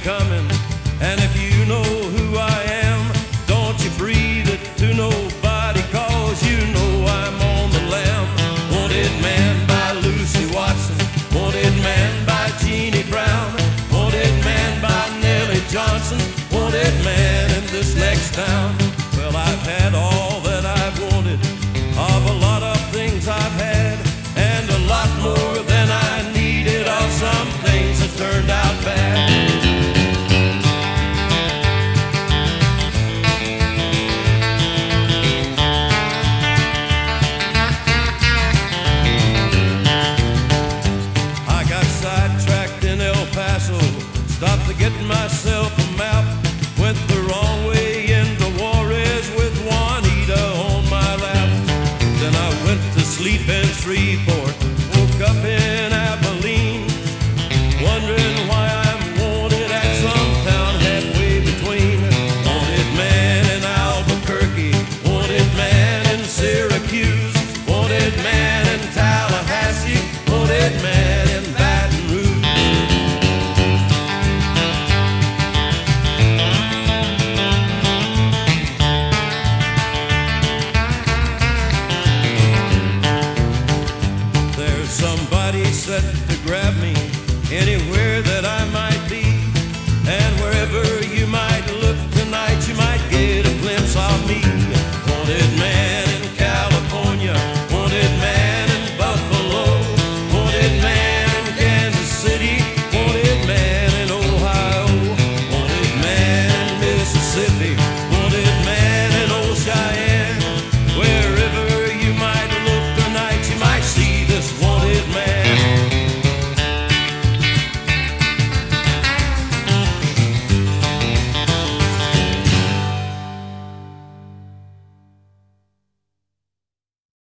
coming. And if you know who I am, don't you breathe it to nobody, 'cause you know I'm on the lam. Wanted man by Lucy Watson, wanted man by Jeannie Brown, wanted man by Nellie Johnson, wanted man in this next town. Well, I've had all that I've wanted of a lot of things I've had, and a lot more than I needed of some things that turned out bad. I got sidetracked in El Paso, stopped to get myself